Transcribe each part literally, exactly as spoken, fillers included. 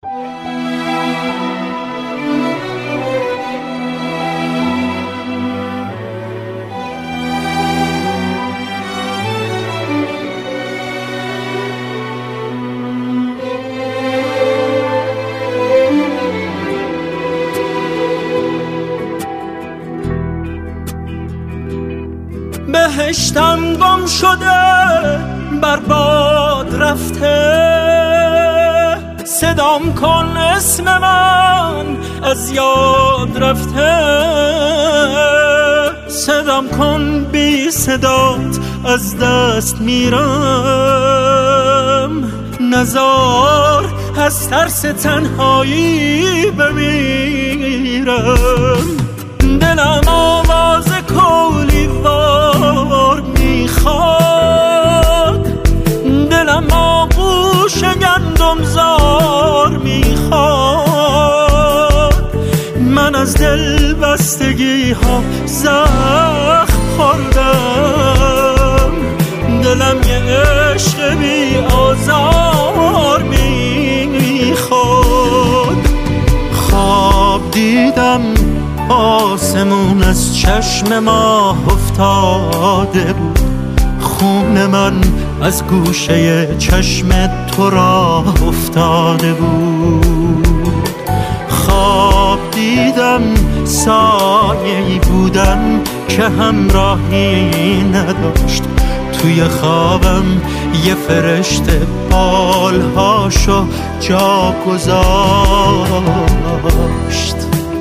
بهشتم گم شده برباد رفته، صدام کن اسم من از یاد رفته، صدام کن بی صدات از دست میرم، نزار از ترس تنهایی بمیرم. دلم آواز کولی وار میخواد، دلم آغوش گندم زار میخواد، من از دل بستگی ها زخم خوردم، دلم یه عشق بی آزار میخواد. خواب دیدم آسمون از چشم ماه افتاده بود، خون من از گوشه چشم تو راه افتاده بود. خواب دیدم سایه‌ای بودم که همراهی نداشت، توی خوابم یه فرشته بالهاشو جا گذاشت.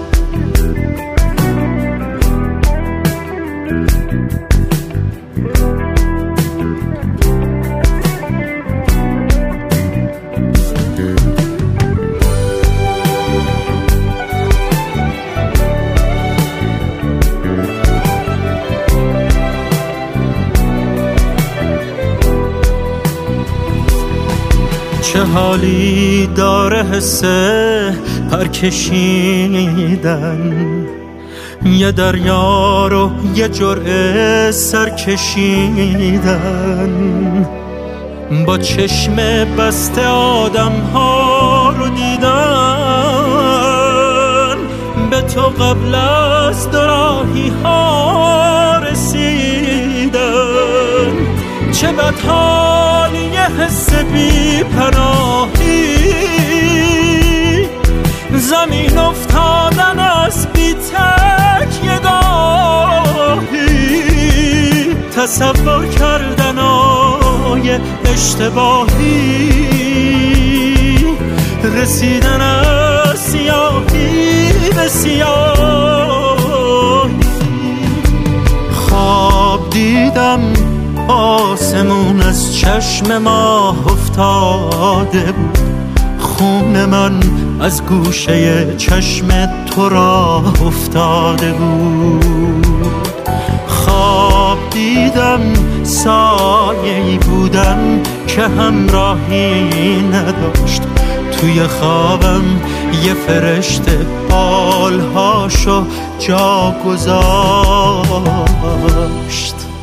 چه حالی داره حسه پر کشیدن، یه دریا رو یه جرعه سر کشیدن، با چشم بسته آدم ها رو دیدن، به تو قبل از دوراهی ها رسیدن. چه بدحالی یه حس بی پناهی، زمین افتادن از بی تک یه گاهی، تصور کردن آی اشتباهی، رسیدن از سیاهی به سیاهی. خواب دیدم آسمون از چشم ماه افتاده بود، خون من از گوشه چشم تو راه افتاده بود. خواب دیدم سایه‌ای بودم که همراهی نداشت، توی خوابم یه فرشته بالهاشو جا گذاشت.